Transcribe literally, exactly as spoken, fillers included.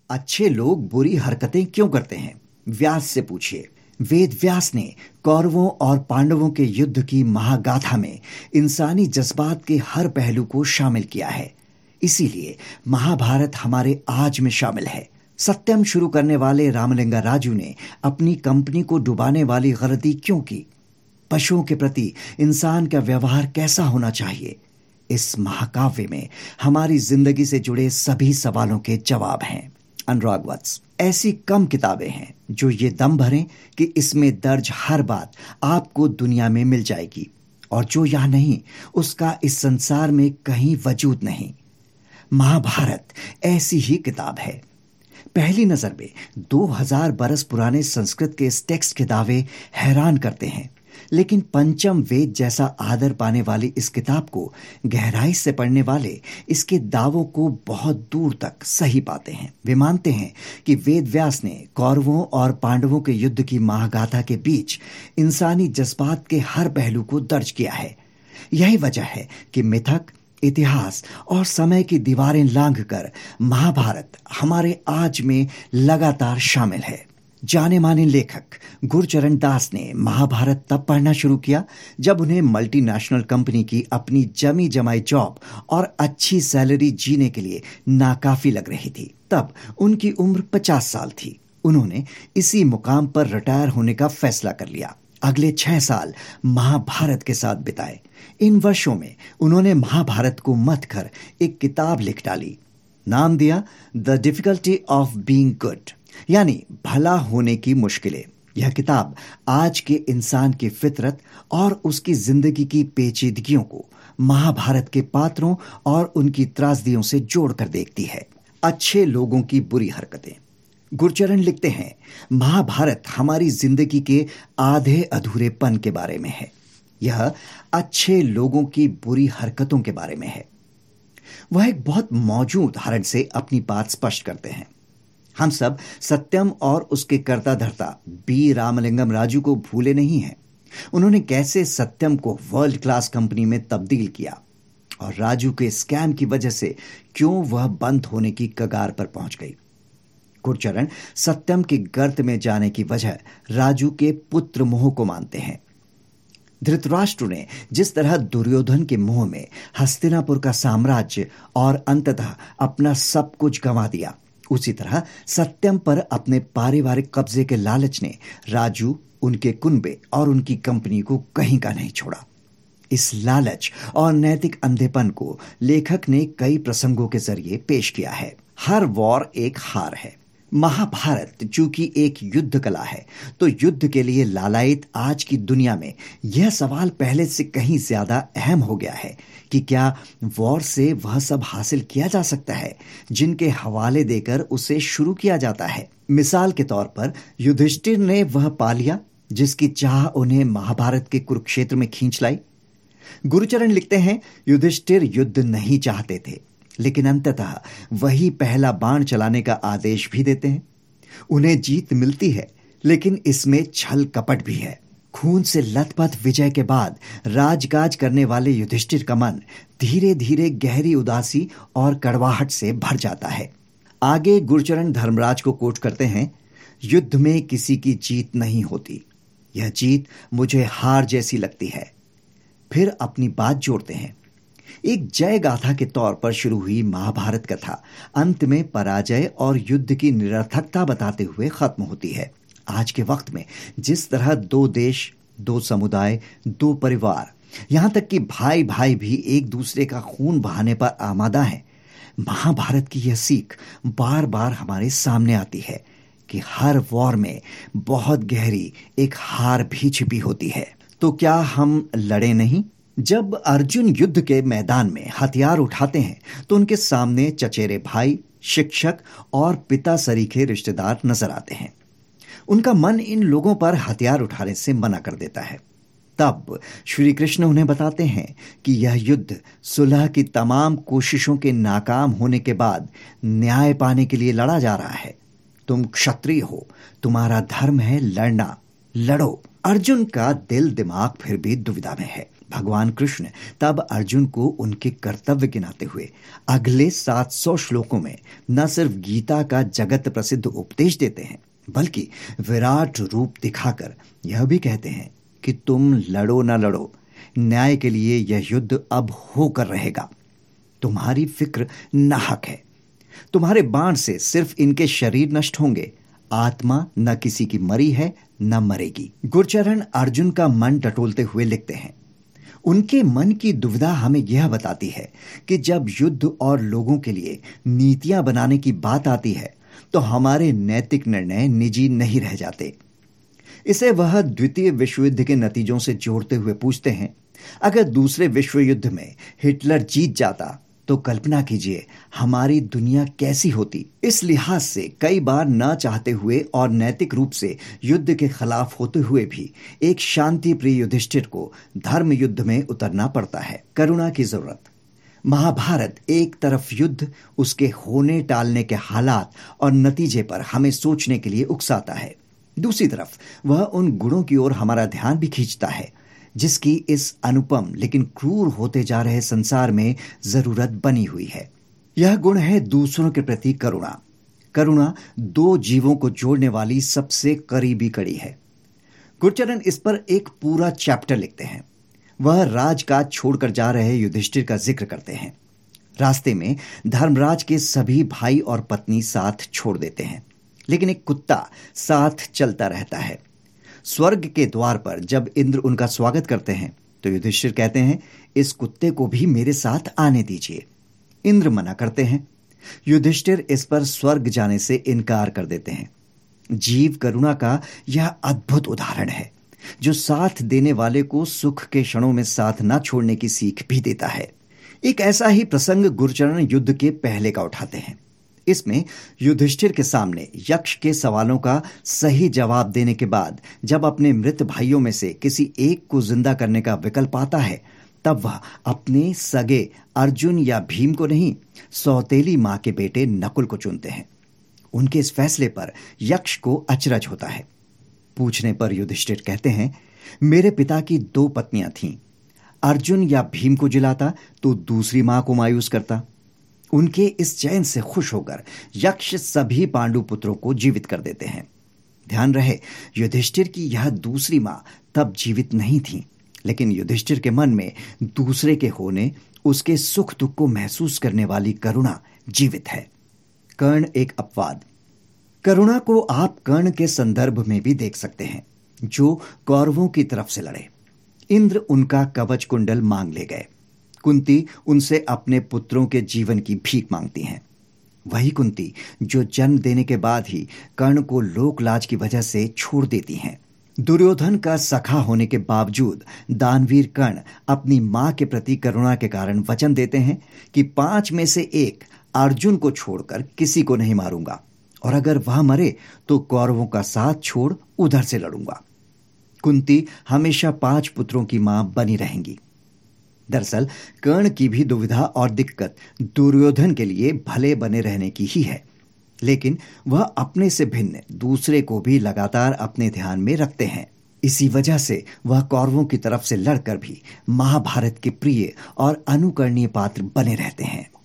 अच्छे लोग बुरी हरकतें क्यों करते हैं? व्यास से पूछिए। वेद व्यास ने कौरवों और पांडवों के युद्ध की महागाथा में इंसानी जज्बात के हर पहलू को शामिल किया है। इसीलिए महाभारत हमारे आज में शामिल है। सत्यम शुरू करने वाले रामलिंगा राजू ने अपनी कंपनी को डुबाने वाली गलती क्यों की? पशुओं के प्रति इंसान का व्यवहार कैसा होना चाहिए? इस महाकाव्य में हमारी जिंदगी से जुड़े सभी सवालों के जवाब हैं। अनुराग वत्स, ऐसी कम किताबें हैं जो ये दम भरें कि इसमें दर्ज हर बात आपको दुनिया में मिल जाएगी और जो यहाँ नहीं उसका इस संसार में कहीं वजूद नहीं। महाभारत ऐसी ही किताब है। पहली नजर में दो हज़ार बरस पुराने संस्कृत के इस टेक्स्ट के दावे हैरान करते हैं, लेकिन पंचम वेद जैसा आदर पाने वाली इस किताब को गहराई से पढ़ने वाले इसके दावों को बहुत दूर तक सही पाते हैं। वे मानते हैं कि वेद व्यास ने कौरवों और पांडवों के युद्ध की महागाथा के बीच इंसानी जज्बात के हर पहलू को दर्ज किया है। यही वजह है कि मिथक, इतिहास और समय की दीवारें लांघकर महाभारत हमारे आज में लगातार शामिल है। जाने माने लेखक गुरचरण दास ने महाभारत तब पढ़ना शुरू किया जब उन्हें मल्टीनेशनल कंपनी की अपनी जमी जमाई जॉब और अच्छी सैलरी जीने के लिए नाकाफी लग रही थी। तब उनकी उम्र पचास साल थी। उन्होंने इसी मुकाम पर रिटायर होने का फैसला कर लिया। अगले छह साल महाभारत के साथ बिताए। इन वर्षों में उन्होंने महाभारत को मथ कर एक किताब लिख डाली। नाम दिया the difficulty of being good, यानी भला होने की मुश्किलें। यह किताब आज के इंसान की फितरत और उसकी जिंदगी की पेचीदगियों को महाभारत के पात्रों और उनकी त्रासदियों से जोड़कर देखती है। अच्छे लोगों की बुरी हरकतें। गुरचरण लिखते हैं, महाभारत हमारी जिंदगी के आधे अधूरेपन के बारे में है। यह अच्छे लोगों की बुरी हरकतों के बारे में है। वह एक बहुत मौजूद उदाहरण से अपनी बात स्पष्ट करते हैं। हम सब सत्यम और उसके कर्ता धर्ता बी रामलिंगम राजू को भूले नहीं हैं। उन्होंने कैसे सत्यम को वर्ल्ड क्लास कंपनी में तब्दील किया और राजू के स्कैम की वजह से क्यों वह बंद होने की कगार पर पहुंच गई। गुरचरण सत्यम के गर्त में जाने की वजह राजू के पुत्र मोह को मानते हैं। धृतराष्ट्र ने जिस तरह दुर्योधन के मोह में हस्तिनापुर का साम्राज्य और अंततः अपना सब कुछ गंवा दिया, उसी तरह सत्यम पर अपने पारिवारिक कब्जे के लालच ने राजू, उनके कुनबे और उनकी कंपनी को कहीं का नहीं छोड़ा। इस लालच और नैतिक अंधेपन को लेखक ने कई प्रसंगों के जरिए पेश किया है। हर वॉर एक हार है। महाभारत चूंकि एक युद्ध कला है, तो युद्ध के लिए लालायित आज की दुनिया में यह सवाल पहले से कहीं ज्यादा अहम हो गया है कि क्या वॉर से वह सब हासिल किया जा सकता है जिनके हवाले देकर उसे शुरू किया जाता है। मिसाल के तौर पर युधिष्ठिर ने वह पा लिया जिसकी चाह उन्हें महाभारत के कुरुक्षेत्र में खींच लाई। गुरचरण लिखते हैं, युधिष्ठिर युद्ध नहीं चाहते थे, लेकिन अंततः वही पहला बाण चलाने का आदेश भी देते हैं। उन्हें जीत मिलती है, लेकिन इसमें छल कपट भी है। खून से लथपथ विजय के बाद राजकाज करने वाले युधिष्ठिर का मन धीरे धीरे गहरी उदासी और कड़वाहट से भर जाता है। आगे गुरचरण धर्मराज को कोट करते हैं, युद्ध में किसी की जीत नहीं होती, यह जीत मुझे हार जैसी लगती है। फिर अपनी बात जोड़ते हैं, एक जय गाथा के तौर पर शुरू हुई महाभारत कथा अंत में पराजय और युद्ध की निरर्थकता बताते हुए खत्म होती है। आज के वक्त में जिस तरह दो देश, दो समुदाय, दो परिवार, यहां तक कि भाई भाई भी एक दूसरे का खून बहाने पर आमादा हैं, महाभारत की यह सीख बार बार हमारे सामने आती है कि हर वॉर में बहुत गहरी एक हार भी छिपी होती है। तो क्या हम लड़े नहीं? जब अर्जुन युद्ध के मैदान में हथियार उठाते हैं तो उनके सामने चचेरे भाई, शिक्षक और पिता सरीखे रिश्तेदार नजर आते हैं। उनका मन इन लोगों पर हथियार उठाने से मना कर देता है। तब श्री कृष्ण उन्हें बताते हैं कि यह युद्ध सुलह की तमाम कोशिशों के नाकाम होने के बाद न्याय पाने के लिए लड़ा जा रहा है। तुम क्षत्रिय हो, तुम्हारा धर्म है लड़ना, लड़ो। अर्जुन का दिल दिमाग फिर भी दुविधा में है। भगवान कृष्ण तब अर्जुन को उनके कर्तव्य गिनाते हुए अगले सात सौ श्लोकों में न सिर्फ गीता का जगत प्रसिद्ध उपदेश देते हैं, बल्कि विराट रूप दिखाकर यह भी कहते हैं कि तुम लड़ो न लड़ो, न्याय के लिए यह युद्ध अब होकर रहेगा। तुम्हारी फिक्र नाहक है। तुम्हारे बाण से सिर्फ इनके शरीर नष्ट होंगे, आत्मा न किसी की मरी है न मरेगी। गुरचरण अर्जुन का मन टटोलते हुए लिखते हैं, उनके मन की दुविधा हमें यह बताती है कि जब युद्ध और लोगों के लिए नीतियां बनाने की बात आती है तो हमारे नैतिक निर्णय निजी नहीं रह जाते। इसे वह द्वितीय विश्व युद्ध के नतीजों से जोड़ते हुए पूछते हैं, अगर दूसरे विश्व युद्ध में हिटलर जीत जाता तो कल्पना कीजिए हमारी दुनिया कैसी होती। इस लिहाज से कई बार न चाहते हुए और नैतिक रूप से युद्ध के खिलाफ होते हुए भी एक शांति प्रिय युधिष्ठिर को धर्म युद्ध में उतरना पड़ता है। करुणा की जरूरत। महाभारत एक तरफ युद्ध, उसके होने टालने के हालात और नतीजे पर हमें सोचने के लिए उकसाता है, दूसरी तरफ वह उन गुणों की ओर हमारा ध्यान भी खींचता है जिसकी इस अनुपम लेकिन क्रूर होते जा रहे संसार में जरूरत बनी हुई है। यह गुण है दूसरों के प्रति करुणा। करुणा दो जीवों को जोड़ने वाली सबसे करीबी कड़ी है। गुरचरण इस पर एक पूरा चैप्टर लिखते हैं। वह राजकाज छोड़कर जा रहे युधिष्ठिर का जिक्र करते हैं। रास्ते में धर्मराज के सभी भाई और पत्नी साथ छोड़ देते हैं, लेकिन एक कुत्ता साथ चलता रहता है। स्वर्ग के द्वार पर जब इंद्र उनका स्वागत करते हैं तो युधिष्ठिर कहते हैं, इस कुत्ते को भी मेरे साथ आने दीजिए। इंद्र मना करते हैं। युधिष्ठिर इस पर स्वर्ग जाने से इनकार कर देते हैं। जीव करुणा का यह अद्भुत उदाहरण है जो साथ देने वाले को सुख के क्षणों में साथ न छोड़ने की सीख भी देता है। एक ऐसा ही प्रसंग गुरचरण युद्ध के पहले का उठाते हैं। इसमें युधिष्ठिर के सामने यक्ष के सवालों का सही जवाब देने के बाद जब अपने मृत भाइयों में से किसी एक को जिंदा करने का विकल्प आता है, तब वह अपने सगे अर्जुन या भीम को नहीं, सौतेली मां के बेटे नकुल को चुनते हैं। उनके इस फैसले पर यक्ष को अचरज होता है। पूछने पर युधिष्ठिर कहते हैं, मेरे पिता की दो पत्नियां थीं। अर्जुन या भीम को जिलाता तो दूसरी मां को मायूस करता। उनके इस चयन से खुश होकर यक्ष सभी पांडु पुत्रों को जीवित कर देते हैं। ध्यान रहे, युधिष्ठिर की यह दूसरी मां तब जीवित नहीं थी, लेकिन युधिष्ठिर के मन में दूसरे के होने, उसके सुख दुख को महसूस करने वाली करुणा जीवित है। कर्ण एक अपवाद। करुणा को आप कर्ण के संदर्भ में भी देख सकते हैं, जो कौरवों की तरफ से लड़े। इंद्र उनका कवच कुंडल मांग ले गए। कुंती उनसे अपने पुत्रों के जीवन की भीख मांगती हैं। वही कुंती जो जन्म देने के बाद ही कर्ण को लोक लाज की वजह से छोड़ देती हैं। दुर्योधन का सखा होने के बावजूद दानवीर कर्ण अपनी मां के प्रति करुणा के कारण वचन देते हैं कि पांच में से एक अर्जुन को छोड़कर किसी को नहीं मारूंगा, और अगर वह मरे तो कौरवों का साथ छोड़ उधर से लड़ूंगा। कुंती हमेशा पांच पुत्रों की मां बनी रहेंगी। दरअसल कर्ण की भी दुविधा और दिक्कत दुर्योधन के लिए भले बने रहने की ही है, लेकिन वह अपने से भिन्न दूसरे को भी लगातार अपने ध्यान में रखते हैं। इसी वजह से वह कौरवों की तरफ से लड़कर भी महाभारत के प्रिय और अनुकरणीय पात्र बने रहते हैं।